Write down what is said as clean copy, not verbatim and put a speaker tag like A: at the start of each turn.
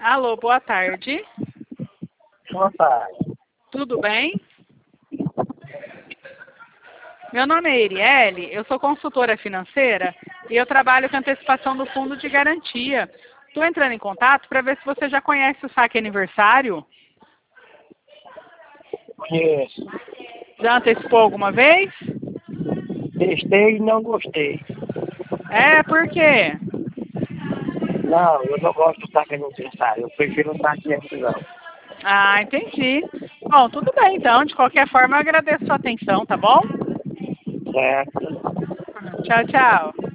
A: Alô, boa tarde.
B: Boa tarde.
A: Tudo bem? Meu nome é Erielle, eu sou consultora financeira e eu trabalho com antecipação do fundo de garantia. Estou entrando em contato para ver se você já conhece o saque aniversário.
B: Conheço.
A: Já antecipou alguma vez?
B: Testei e não gostei.
A: É, por quê?
B: Não, eu não gosto do saque aniversário. Eu prefiro o saque decisão.
A: Ah, entendi. Bom, tudo bem então. De qualquer forma, eu agradeço a sua atenção, tá bom?
B: Certo.
A: Tchau, tchau.